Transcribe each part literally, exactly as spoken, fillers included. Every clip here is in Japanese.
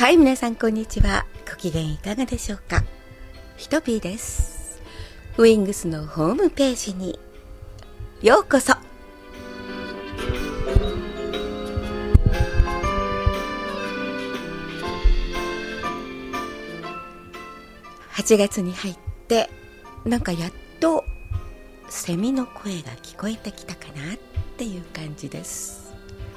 はい、皆さんこんにちは。ご機嫌いかがでしょうか。ひとぴーです。ウィングスのホームページにようこそ。はちがつに入ってなんかやっとセミの声が聞こえてきたかなっていう感じです。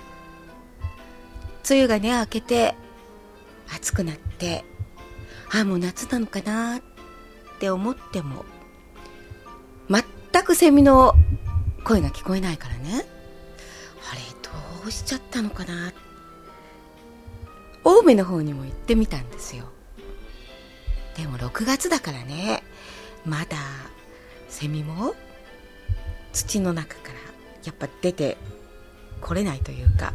梅雨がね明けて暑くなって、ああもう夏なのかなって思っても全くセミの声が聞こえないからね、あれどうしちゃったのかな。青梅の方にも行ってみたんですよ。でもろくがつだからね、まだセミも土の中からやっぱ出てこれないというか、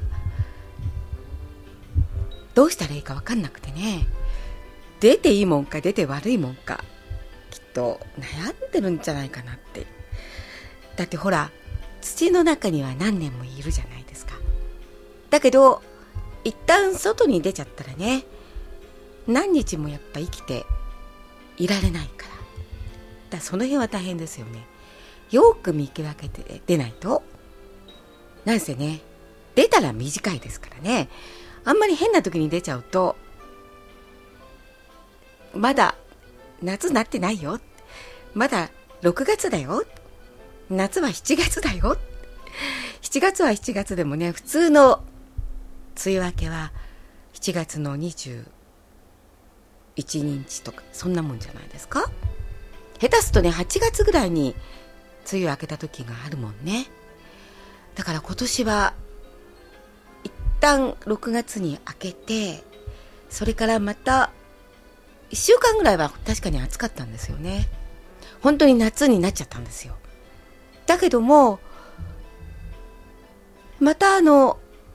どうしたらいいか分かんなくてね、出ていいもんか出て悪いもんかきっと悩んでるんじゃないかなって。だってほら土の中には何年もいるじゃないですか。だけど一旦外に出ちゃったらね、何日もやっぱ生きていられないから、だからその辺は大変ですよね。よく見分けて出ないと。なんせね、出たら短いですからね。あんまり変な時に出ちゃうと、まだ夏なってないよ、まだろくがつだよ、夏はしちがつだよ。しちがつはしちがつでもね、普通の梅雨明けはしちがつのにじゅういちにちとかそんなもんじゃないですか。下手すとねはちがつぐらいに梅雨明けた時があるもんね。だから今年は一旦ろくがつに明けて、それからまたいっしゅうかんぐらいは確かに暑かったんですよね。本当に夏になっちゃったんですよ。だけどもまたあの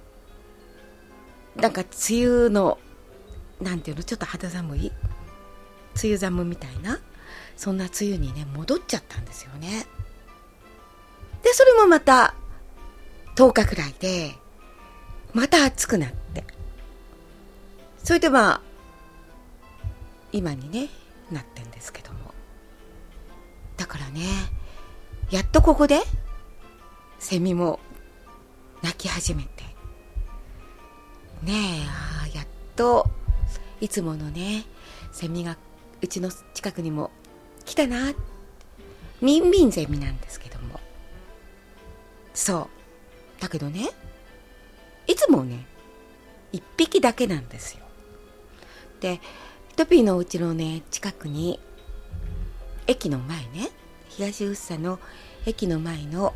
なんか梅雨のなんていうの、ちょっと肌寒い梅雨寒みたいな、そんな梅雨にね戻っちゃったんですよね。でそれもまたとおかくらいでまた暑くなって、それでまあ今にねなってんですけども、だからねやっとここでセミも鳴き始めてねえ、あやっといつものねセミがうちの近くにも来たな。ミンミンゼミなんですけども、そうだけどねいつもね一匹だけなんですよ。でトピーのうちのね近くに駅の前ね、東福生の駅の前の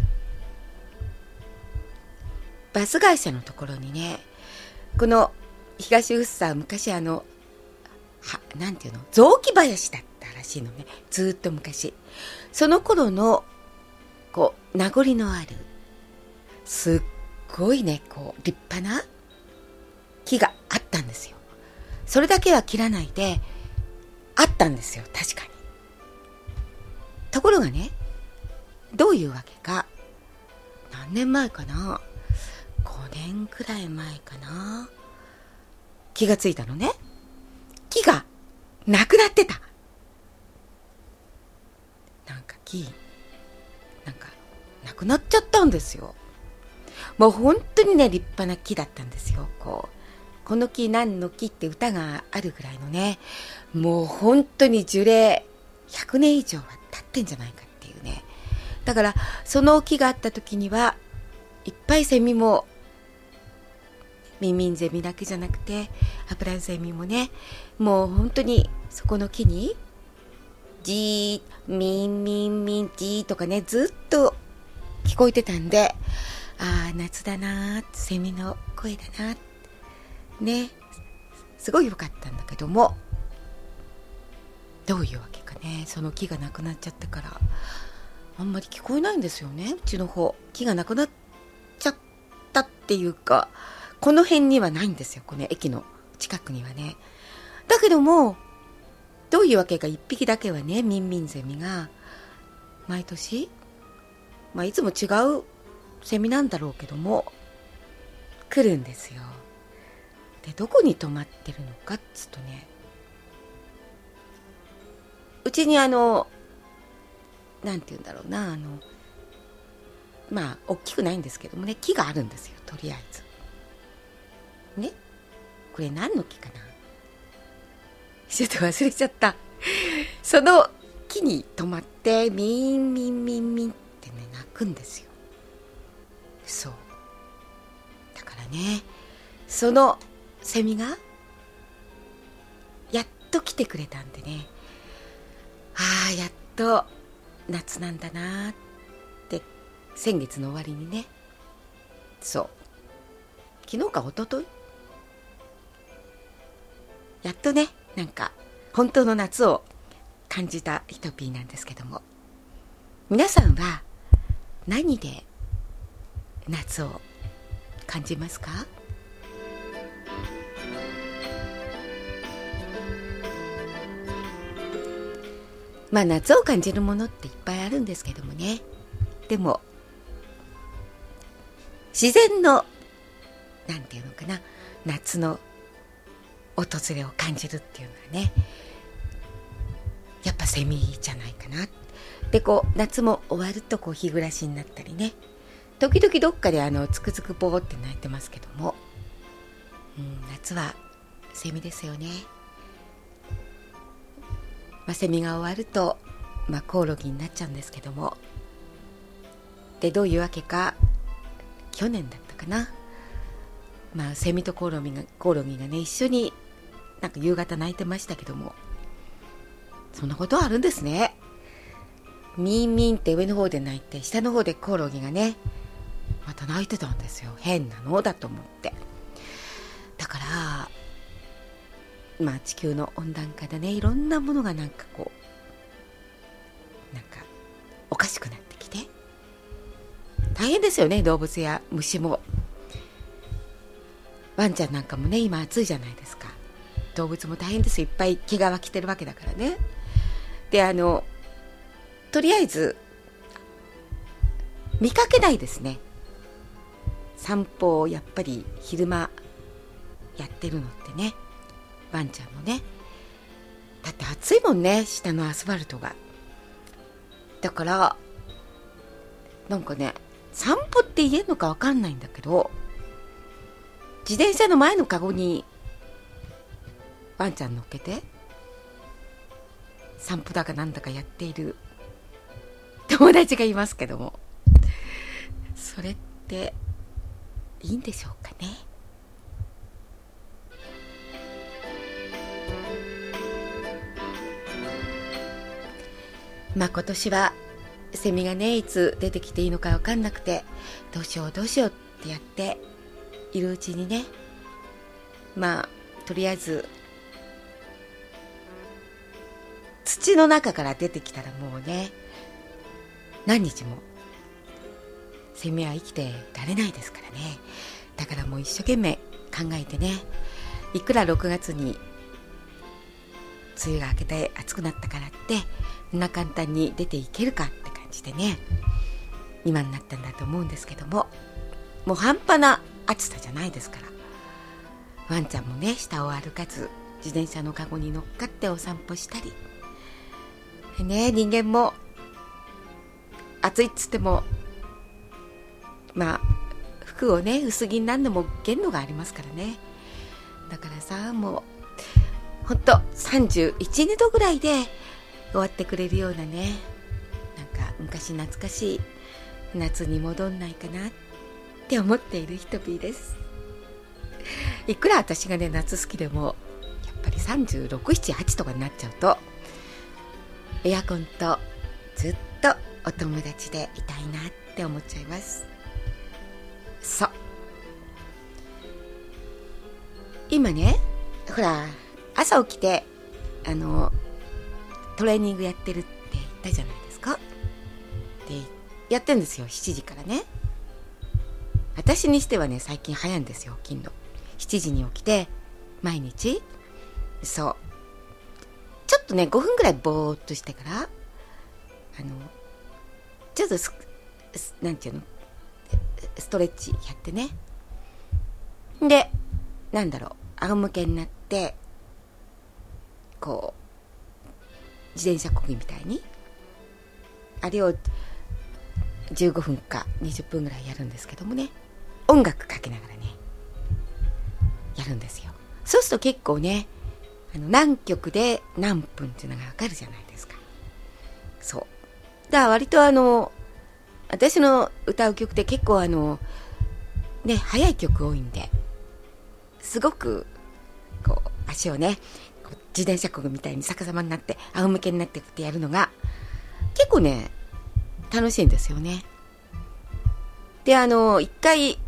バス会社のところにね、この東福生は昔あのはなんていうの雑木林だったらしいのね、ずっと昔。その頃のこう名残のあるすっごいねこう立派な木があったんですよ。それだけは切らないであったんですよ、確かに。ところがね、どういうわけか何年前かな、ごねんくらい前かな、気がついたのね。木がなくなってた。なんか木なんかなくなっちゃったんですよ。もう本当にね立派な木だったんですよ。こうこの木何の木って歌があるぐらいのね、もう本当に樹齢ひゃくねん以上は経ってんじゃないかっていうね。だからその木があった時にはいっぱいセミも、ミンミンゼミだけじゃなくてアブランセミもね、もう本当にそこの木にジーミンミンミンジーとかねずっと聞こえてたんで、ああ夏だな、セミの声だなね、すごい良かったんだけども、どういうわけかね、その木がなくなっちゃってからあんまり聞こえないんですよね。うちの方木がなくなっちゃったっていうか、この辺にはないんですよ、この駅の近くにはね。だけどもどういうわけか一匹だけはね、ミンミンゼミが毎年、まあいつも違うセミなんだろうけども来るんですよ。 でどこに泊まってるのかっつうとね、うちにあのなんて言うんだろうな、あのまあ大きくないんですけどもね、木があるんですよ。とりあえずね、これ何の木かな、ちょっと忘れちゃった。その木に止まってミンミンミンミンってね鳴くんですよ。そうだからね、そのセミがやっと来てくれたんでね、ああやっと夏なんだなって先月の終わりにね、そう昨日か一昨日やっとね、なんか本当の夏を感じたひとぴーなんですけども、皆さんは何で夏を感じますか？まあ夏を感じるものっていっぱいあるんですけどもね、でも自然のなんていうのかな、夏の訪れを感じるっていうのはね、やっぱセミじゃないかな。でこう夏も終わるとこう日暮らしになったりね、時々どっかであのつくつくぽーって鳴いてますけども、うん、夏はセミですよね。まあ、セミが終わると、まあ、コオロギになっちゃうんですけども、でどういうわけか去年だったかな、まあ、セミとコオロギがコオロギがね一緒になんか夕方鳴いてましたけども、そんなことあるんですね。ミンミンって上の方で鳴いて、下の方でコオロギがねまた鳴いてたんですよ。変なのだと思って。だからまあ地球の温暖化でね、いろんなものがなんかこうなんかおかしくなってきて大変ですよね。動物や虫も、ワンちゃんなんかもね今暑いじゃないですか。動物も大変ですよ。いっぱい毛が湧きてるわけだからね。であのとりあえず見かけないですね。散歩をやっぱり昼間やってるのってね、ワンちゃんもね、だって暑いもんね、下のアスファルトが。だからなんかね、散歩って言えるのか分かんないんだけど、自転車の前のカゴにワンちゃん乗っけて散歩だかなんだかやっている友達がいますけども、それっていいんでしょうかね。まあ今年はセミがねいつ出てきていいのか分かんなくて、どうしようどうしようってやっているうちにね、まあとりあえず土の中から出てきたらもうね何日もセミは生きてられないですからね。だからもう一生懸命考えてね、いくらろくがつに梅雨が明けて暑くなったからってそんな簡単に出ていけるかって感じでね、今になったんだと思うんですけども、もう半端な暑さじゃないですから、ワンちゃんもね下を歩かず自転車のカゴに乗っかってお散歩したりね、人間も暑いっつってもまあ服をね薄着になるのも限度がありますからね。だからさ、もうほんとさんじゅういち、にどぐらいで終わってくれるようなね、なんか昔懐かしい夏に戻んないかなって思っているひとぴーです。いくら私がね夏好きでもやっぱりさんじゅうろく、なな、はちとかになっちゃうとエアコンとずっとお友達でいたいなって思っちゃいます。そう今ね、ほら朝起きてあのトレーニングやってるって言ったじゃないですか。でやってんですよ、しちじからね。私にしてはね最近早いんですよ、起きんの。しちじに起きて毎日、そうちょっとねごふんぐらいぼーっとしてからあのちょっとすなんていうのストレッチやってね、でなんだろ仰向けになってこう自転車こぎみたいにあれをじゅうごふんかにじゅっぷんぐらいやるんですけどもね、音楽かけながらねやるんですよ。そうすると結構ね、あの何曲で何分っていうのがわかるじゃないですか。そうだから割とあの私の歌う曲って結構あのね速い曲多いんで、すごくこう足をねこう自転車こぐみたいに逆さまになって仰向けになってってやるのが結構ね楽しいんですよね。であの一回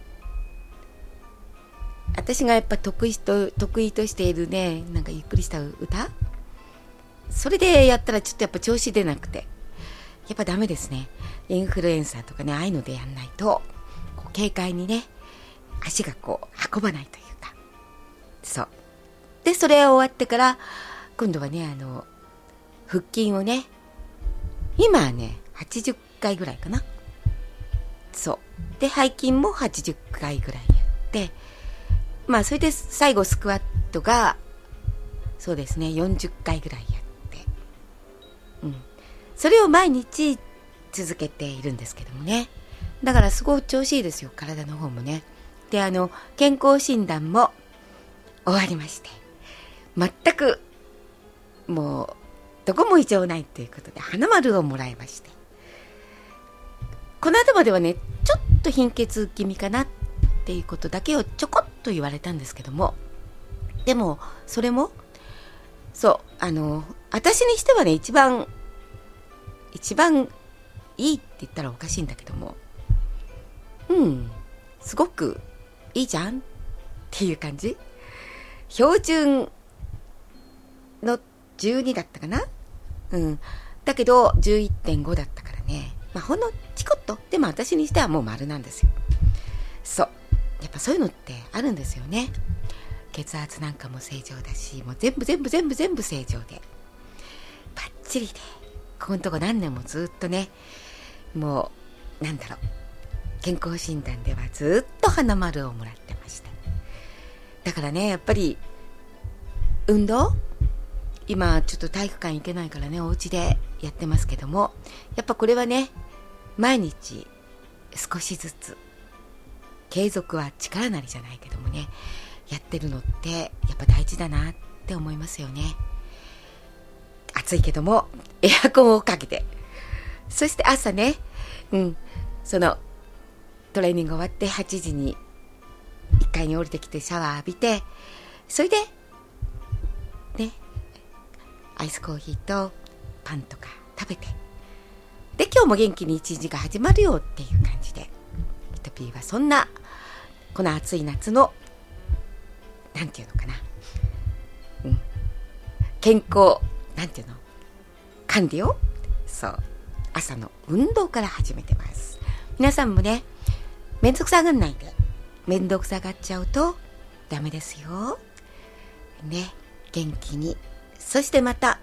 私がやっぱ得意と得意としているね、なんかゆっくりした歌、それでやったらちょっとやっぱ調子出なくて、やっぱダメですね。インフルエンサーとかね、ああいうのでやんないとこう軽快にね足がこう運ばないというか、そうでそれ終わってから今度はね、あの腹筋をね、今はねはちじゅっかいぐらいかな。そうで背筋もはちじゅっかいぐらいやって、まあそれで最後スクワットがそうですねよんじゅっかいぐらいやって、うん、それを毎日続けているんですけどもね。だからすごい調子いいですよ、体の方もね。であの健康診断も終わりまして、全くもうどこも異常ないということで花丸をもらいまして、この後まではねちょっと貧血気味かなっていうことだけをちょこっと言われたんですけども、でもそれもそうあの私にしてはね一番一番いいって言ったらおかしいんだけども、うんすごくいいじゃんっていう感じ。標準のじゅうにだったかな、うんだけど じゅういってんご だったからね、まあほんのちこっとでも私にしてはもう丸なんですよ。そうやっぱそういうのってあるんですよね。血圧なんかも正常だし、もう全部全部全部全部正常でバッチリで、ここのとこ何年もずっとね、もうなんだろう、健康診断ではずっと花丸をもらってました。だからねやっぱり運動、今ちょっと体育館行けないからねお家でやってますけども、やっぱこれはね毎日少しずつ、継続は力なりじゃないけどもねやってるのってやっぱ大事だなって思いますよね。暑いけどもエアコンをかけて、そして朝ね、うん、そのトレーニング終わってはちじにいっかいに降りてきてシャワー浴びて、それでねアイスコーヒーとパンとか食べて、で今日も元気に一日が始まるよっていう感じで、ヒトピーはそんなこの暑い夏のなんていうのかな、うん、健康なんていうの管理を、そう朝の運動から始めてます。皆さんもねめんどくさがんないで、めんどくさがっちゃうとダメですよね。元気に、そしてまた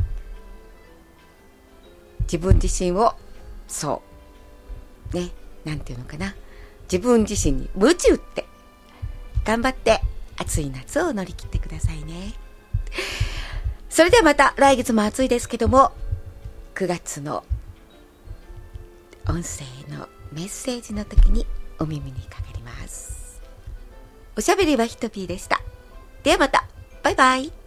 自分自身をそうねなんていうのかな、自分自身に鞭打って頑張って暑い夏を乗り切ってくださいね。それではまた来月も暑いですけども、くがつの音声のメッセージの時にお耳にかかります。おしゃべりはヒトピーでした。ではまた、バイバイ。